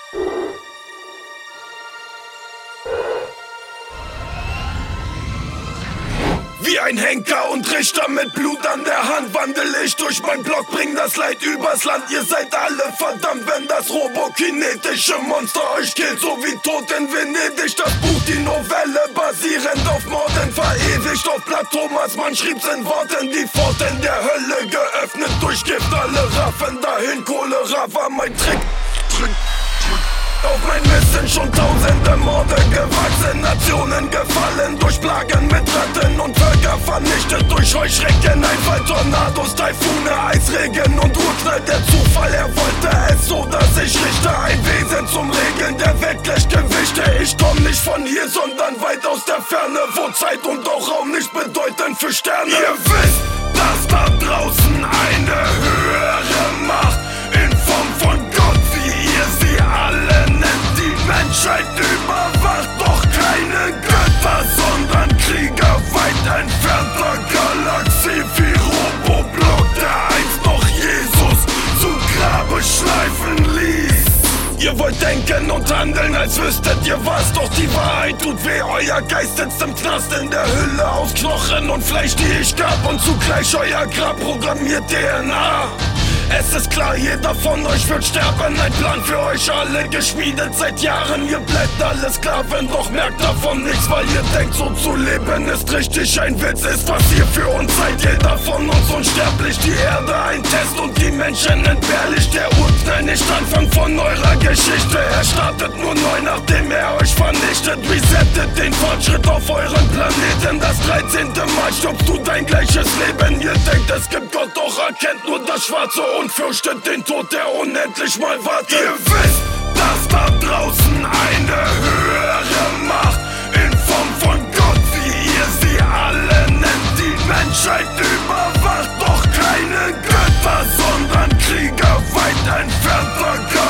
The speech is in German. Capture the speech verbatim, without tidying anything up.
Wie ein Henker und Richter mit Blut an der Hand wandel ich durch mein Block, bring das Leid übers Land. Ihr seid alle verdammt, wenn das robokinetische Monster euch killt, so wie Tod in Venedig. Das Buch, die Novelle, basierend auf Morden, verewigt auf Blatt Thomas. Man schrieb's in Worten, die Pforten der Hölle geöffnet durch Gift. Alle raffen dahin, Cholera war mein Trick. Trick. Auf mein Mist sind schon tausende Morde gewachsen, Nationen gefallen durch Plagen mit Ratten und Völker vernichtet durch Heuschrecken. Einfall, Tornados, Taifune, Eisregen und Urknall. Der Zufall, er wollte es so, dass ich richte. Ein Wesen zum Regeln der Weltgleichgewichte. Ich komm nicht von hier, sondern weit aus der Ferne, wo Zeit und auch Raum nicht bedeuten für Sterne. Ihr wisst, dass da draußen eine höhere Macht in Form von Gott, wie ihr sie alle nennt, die Menschheit überwacht. Doch keine Götter, sondern Krieger weit entfernter Galaxie wie Roboblock, der einst noch Jesus zu Grabe schleifen ließ. Ihr wollt denken und handeln, als wüsstet ihr was, doch die Wahrheit tut weh. Euer Geist sitzt im Knast in der Hülle aus Knochen und Fleisch, die ich gab, und zugleich euer Grab programmiert D N A. Es ist klar, jeder von euch wird sterben. Ein Plan für euch alle geschmiedet seit Jahren. Ihr bleibt alle Sklaven, doch merkt davon nichts, weil ihr denkt, so zu leben ist richtig ein Witz. Ist, was ihr für uns seid, jeder von uns unsterblich. Die Erde ein Test und die Menschen entbehrlich. Der Urknall nicht Anfang von eurer Geschichte. Er startet nur neu, nachdem er euch vernichtet. Resettet den Fortschritt auf euren Planeten. Das dreizehnte Mal stirbst du dein gleiches Leben. Ihr denkt, es gibt Gott, doch erkennt nur das Schwarze und fürchtet den Tod, der unendlich mal wartet. Ihr wisst, dass da draußen eine höhere Macht in Form von Gott, wie ihr sie alle nennt, die Menschheit überwacht. Doch keine Götter, sondern Krieger weit entfernter Galaxie.